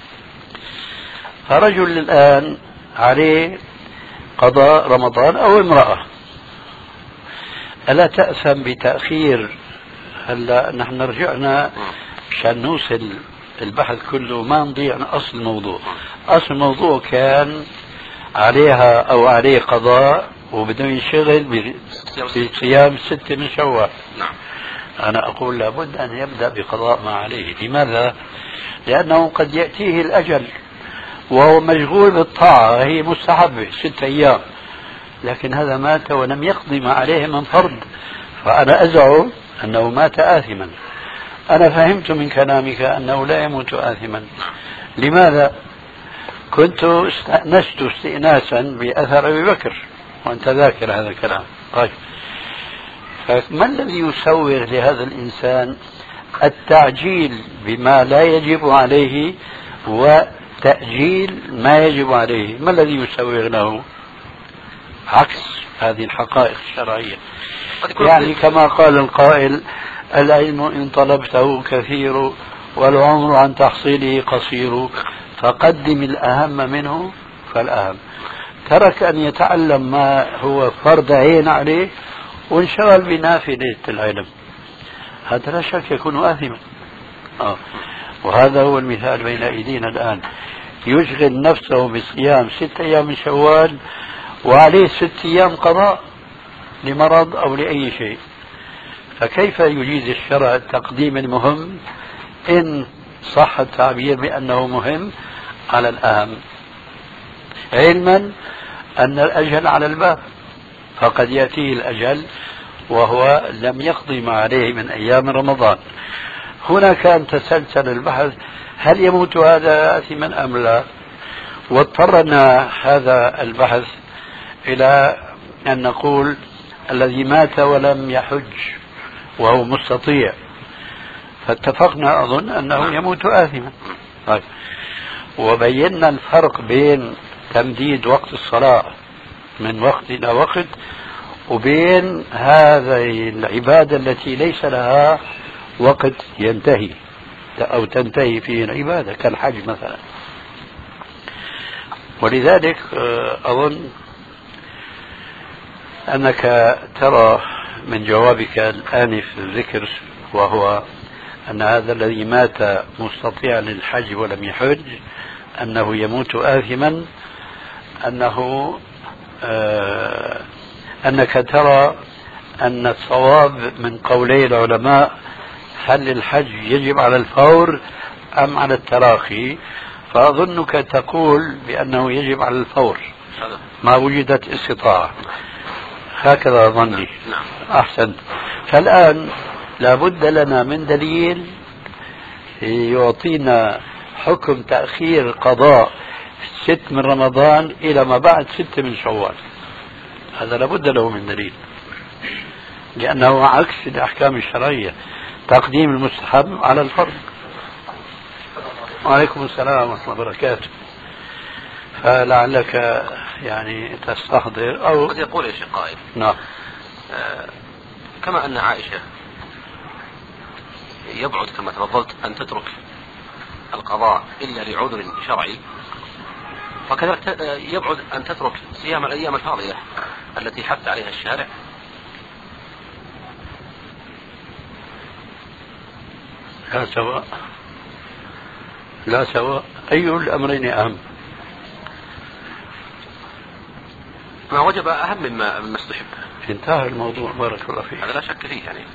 فرجل الآن عليه قضاء رمضان أو امرأة، ألا تأثم بتأخير؟ هلا نحن رجعنا عشان نوصل البحث كله ما نضيع أصل الموضوع. أصل الموضوع كان عليها أو عليه قضاء وبده ينشغل بصيام 6 من شوال. نعم. أنا أقول لابد أن يبدأ بقضاء ما عليه. لماذا؟ لأنه قد يأتيه الأجل وهو مشغول بالطاعة، هي مستحبة 6 أيام، لكن هذا مات ولم يقضي ما عليه من فرض. فأنا أزعم أنه مات آثما. أنا فهمت من كلامك أنه لا يموت آثما. لماذا؟ كنت استأنست استئناسا بأثر أبي بكر وأنت ذاكر هذا الكلام. طيب، فما الذي يسوغ لهذا الإنسان التعجيل بما لا يجب عليه وتأجيل ما يجب عليه؟ ما الذي يسوغ له؟ عكس هذه الحقائق الشرعية. يعني كما قال القائل: العلم إن طلبته كثير والعمر عن تحصيله قصير، فقدم الأهم منه فالأهم. ترك أن يتعلم ما هو فرض عين عليه وانشغل بنافلة العلم، هذا لا شك يكون آثما. وهذا هو المثال بين أيدينا الآن. يشغل نفسه بصيام 6 أيام من شوال وعليه 6 أيام قضاء لمرض أو لأي شيء، فكيف يجيز الشرع تقديم المهم إن صح التعبير بأنه مهم على الأهم، علما أن الأجل على الباب، فقد يأتيه الأجل وهو لم يقضي ما عليه من أيام رمضان. هنا كان تسلسل البحث: هل يموت هذا آثما أم لا؟ واضطرنا هذا البحث إلى أن نقول: الذي مات ولم يحج وهو مستطيع، فاتفقنا أظن أنه يموت آثما. طيب، وبينا الفرق بين تمديد وقت الصلاة من وقت إلى وقت وبين هذه العبادة التي ليس لها وقت ينتهي أو تنتهي فيه العبادة كالحج مثلا. ولذلك أظن أنك ترى من جوابك الآنف الذكر، وهو أن هذا الذي مات مستطيعا للحج ولم يحج أنه يموت آثما، أنك ترى أن الصواب من قولي العلماء: هل الحج يجب على الفور أم على التراخي؟ فأظنك تقول بأنه يجب على الفور ما وجدت استطاعة. هكذا ظني. أحسن. فالآن لابد لنا من دليل يعطينا حكم تأخير قضاء 6 من رمضان إلى ما بعد 6 من شوال. هذا لابد له من دليل، لأنه عكس الأحكام الشرعية، تقديم المستحب على الفرض. وعليكم السلام ورحمة الله وبركاته. فلعلك يعني تستحضر أو قد يقول يا شيخ قائل: نعم، كما أن عائشة يبعد كما تفضلت أن تترك القضاء إلا لعذر شرعي، فكذلك يبعد أن تترك صيام الأيام الفاضلة التي حث عليها الشارع. لا سواء، لا سواء، أي الأمرين أهم؟ ما وجب أهم مما استحب. انتهى الموضوع، بارك الله فيك. هذا لا شك فيه يعني.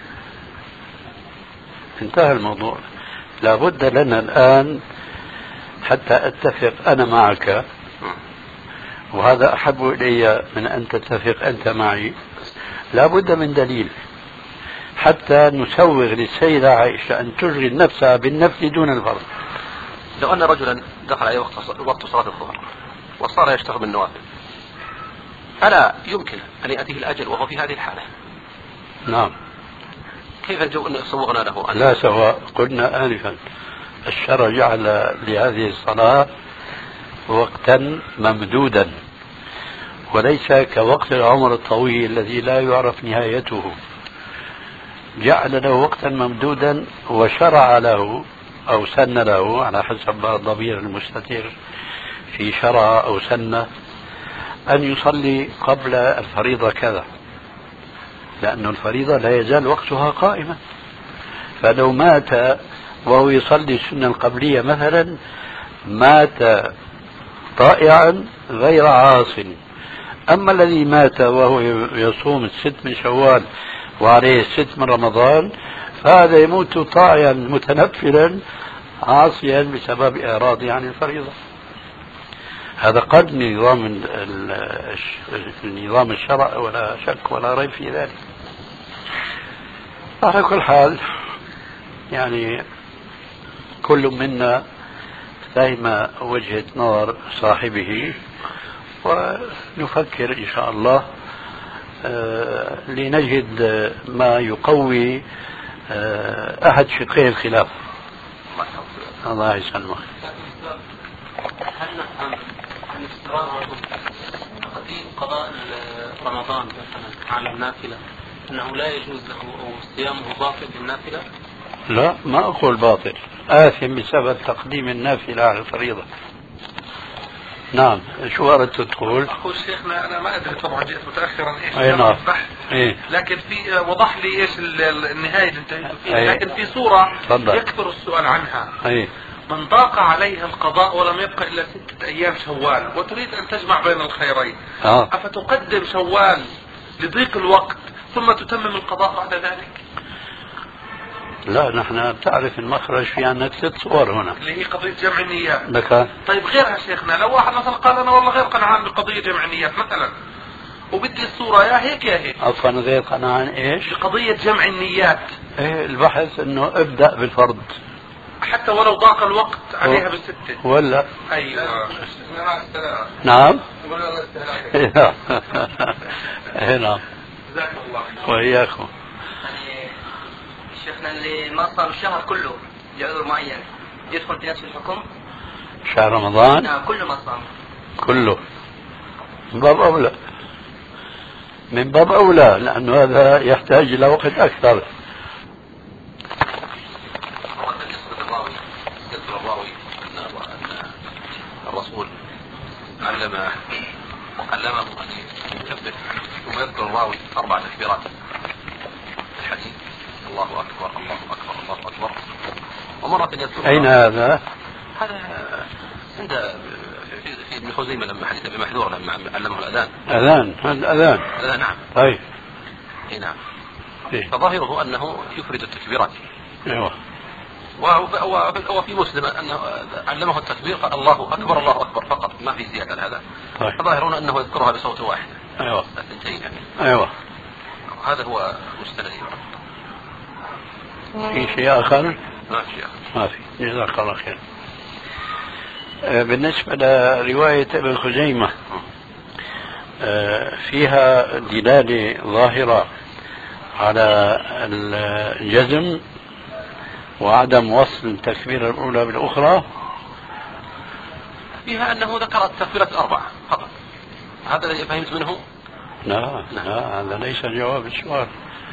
انتهى الموضوع. لابد لنا الآن حتى أتفق أنا معك، وهذا أحب إلي من أن تتفق أنت معي، لابد من دليل حتى نسوغ للسيدة عائشة أن تشغل نفسها بالنفل دون الفرض. لو أن رجلا دخل عليه وقت صلاة الظهر وصار يشتغل بالنوافل، ألا يمكن أن يأتيه الأجل وهو في هذه الحالة؟ نعم. كيف صوغنا له؟ لا سواء. قلنا آنفا الشرع جعل لهذه الصلاة وقتا ممدودا، وليس كوقت العمر الطويل الذي لا يعرف نهايته. جعل له وقتا ممدودا وشرع له أو سن له على حسب الضمير المستتر في شرع أو سنة أن يصلي قبل الفريضة كذا، لأن الفريضة لا يزال وقتها قائما. فلو مات وهو يصلي السنة القبلية مثلا، مات طائعا غير عاص. أما الذي مات وهو يصوم 6 من شوال وعليه 6 من رمضان، فهذا يموت طائعا متنفلا عاصيا بسبب إعراضه عن الفريضة. هذا قد نظام الشرع ولا شك ولا ريب في ذلك. على كل حال يعني كل منا فهم وجهة نظر صاحبه، ونفكر إن شاء الله لنجد ما يقوي أحد شقي الخلاف. الله يسلمك. هل نفهم من استمرار تقديم قضاء رمضان مثلا على النافلة أنه لا يجوز له أو صيامه باطل بالنافلة؟ لا، ما أقول باطل، آثم بسبب تقديم النافلة على الفريضة. نعم، شو أردت تقول؟ أقول شيخنا أنا ما أدري طبعا، جئت متأخرا إيش نعم. البحث، لكن في وضح لي إيش النهاية اللي انتهيتوا فيها، لكن في صورة يكثر السؤال عنها. من ضاق عليها القضاء ولم يبقى إلا 6 أيام شوال وتريد أن تجمع بين الخيرين، أفتقدم شوال لضيق الوقت ثم تتمم القضاء بعد ذلك؟ لا، نحن بتعرف المخرج في عندنا 3 صور هنا اللي هي قضية جمع النيات. لك. طيب غيرها شيخنا، لو واحد مثلا قال أنا والله غير قنعان بقضية جمع النيات مثلا، وبدي الصورة يا هيك يا هيك. عفوا، غير قنعان ايش؟ بقضية جمع النيات. البحث انه ابدأ بالفرض حتى ولو ضاق الوقت عليها ب6 ولا. ايوه. نعم. نعم. جزاكم الله. وإياكم. شيخنا اللي ما صام الشهر كله لعذر معين يدخل في نفس الحكم؟ شهر رمضان؟ نعم، كله ما صام. كله من باب أولى، من باب أولى، لأنه هذا يحتاج إلى وقت أكثر. الرسول علمه أن يكبر ثم يذكر الراوي 4 تكبيرات الحديث، الله أكبر الله أكبر الله أكبر، ومرة يذكر. أين هذا؟ هذا عند في ابن خزيمة لما حديث ابن محذور لما علمه الأذان. الأذان. نعم. طيب. نعم. فظاهره أنه يفرد التكبيرات. أيوه. وفي مسلم أنه علمه التكبير قال الله أكبر الله أكبر فقط، ما في زيادة هذا. طيب. فظاهرون أنه يذكرها بصوت واحد. أيوه. الثنتين يعني. أيوه. هذا هو مستند. في شيء آخر؟ ما في شيء. ما في. جزاك الله خير. بالنسبة لرواية ابن خزيمة فيها دلالة ظاهرة على الجزم وعدم وصل التكبيرة الأولى بالأخرى. فيها أنه ذكر التكبيرة 4 فقط، هذا الذي فهمت منه. لا هذا ليس جواب السؤال.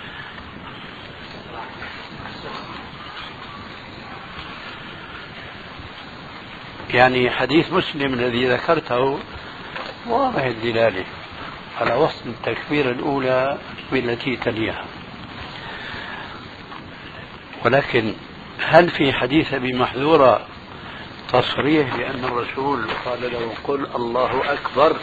يعني حديث مسلم الذي ذكرته واضح الدلالة على وصل التكبيرة الأولى بالتي تليها، ولكن هل في حديث أبي محذورة تصريح بأن الرسول قال له قل الله أكبر؟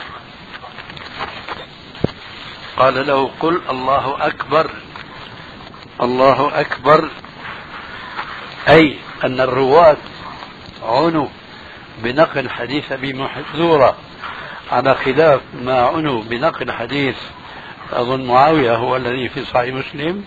قال له قل الله أكبر، الله أكبر، أي أن الرواة عنوا بنقل حديث أبي محذورة على خلاف ما عنوا بنقل حديث أظن معاوية هو الذي في صحيح مسلم.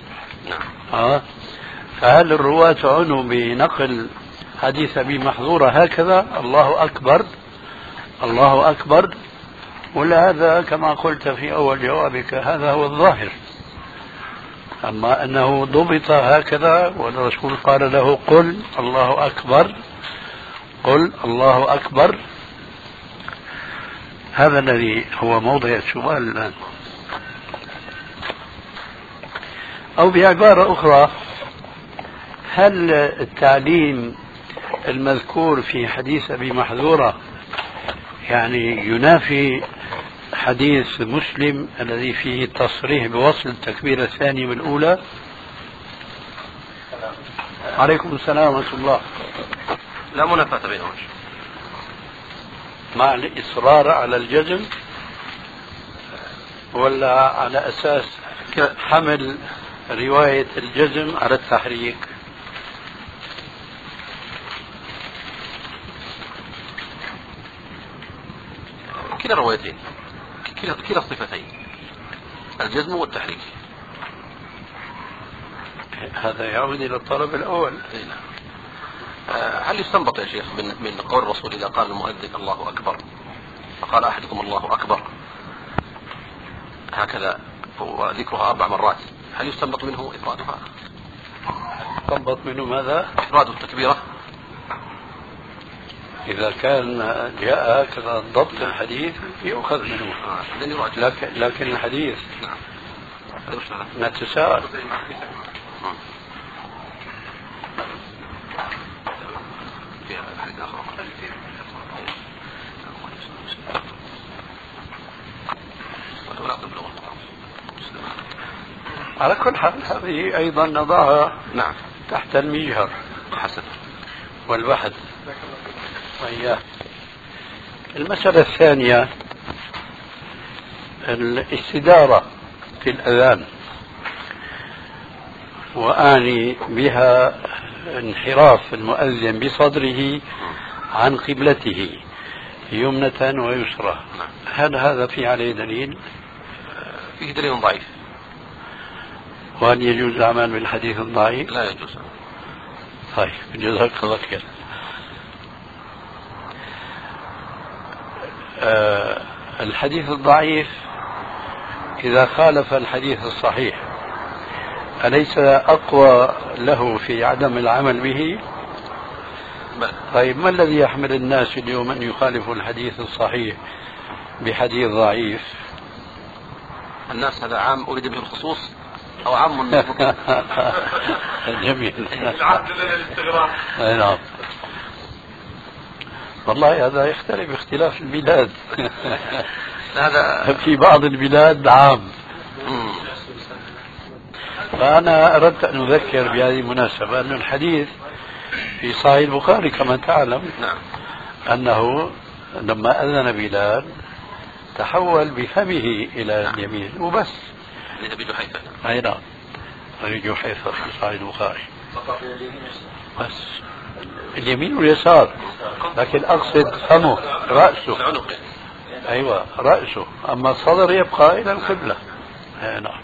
فهل الرواة عنوا بنقل حديث أبي محذورة هكذا الله أكبر الله أكبر، ولا هذا كما قلت في أول جوابك هذا هو الظاهر؟ أما أنه ضبط هكذا والرسول قال له قل الله أكبر قل الله أكبر، هذا الذي هو موضع السؤال الآن. أو بعبارة أخرى، هل التعليم المذكور في حديث أبي محذورة يعني ينافي حديث مسلم الذي فيه التصريح بوصل التكبيرة الثانية بالأولى؟ عليكم السلام ورحمة الله. لا منافاة بينهم مع الإصرار على الجزم ولا على أساس حمل رواية الجزم على التحريك؟ كلا الروايتين، كلا الصفتين، الجزم والتحريك. هذا يعود إلى الطلب الأول. هل يستنبط يا شيخ من قول الرسول إذا قال المؤذن الله أكبر فقال أحدكم الله أكبر هكذا وذكرها 4 مرات، هل يستنبط منه إفرادها؟ يستنبط منه ماذا؟ إفراد التكبيرة. إذا كان جاء هكذا ضبط الحديث يؤخذ منه، لكن الحديث نتساءل. على كل حال هذه أيضا نضعها تحت المجهر والبحث وإياه. المسألة الثانية الاستدارة في الأذان، وأعني بها انحراف المؤذن بصدره عن قبلته يمنة ويسرى. هل هذا في عليه دليل؟ فيه دليل ضعيف. وهل يجوز العمل بالحديث الضعيف؟ لا يجوز. طيب جزاك الله خير. الحديث الضعيف إذا خالف الحديث الصحيح أليس أقوى له في عدم العمل به؟ طيب ما الذي يحمل الناس اليوم أن يخالفوا الحديث الصحيح بحديث ضعيف؟ الناس هذا عام أريد به الخصوص أو عام جميل. نعم. والله هذا يختلف اختلاف البلاد. هذا في بعض البلاد عام. فأنا أردت أن أذكر بهذه المناسبة أن الحديث في صحيح البخاري كما تعلم أنه لما أذن بلال تحول بفمه إلى اليمين وبس. لأبي جحيفة. أي نعم. أبي جحيفة في صحيح البخاري. بس اليمين واليسار، لكن أقصد فمه رأسه. أيوة رأسه، أما الصدر يبقى إلى القبلة. نعم.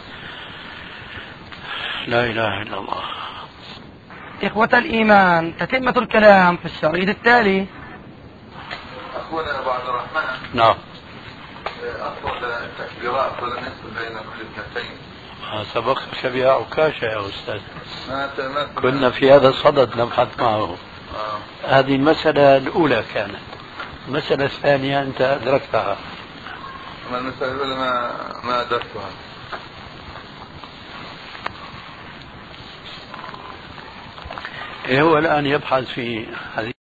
لا إله إلا الله. إخوة الإيمان، تتمة الكلام في الشريط التالي. أخونا أبو عبد الرحمن. نعم. أفضل التكبيرات ولم يدخل بين كل اثنتين. سبقك بها عكاشة يا أستاذ. كنا في هذا الصدد نبحث معه. هذه المسألة الأولى كانت. المسألة الثانية أنت أدركتها. المسألة الأولى ما أدركتها. هو الآن يبحث في هذه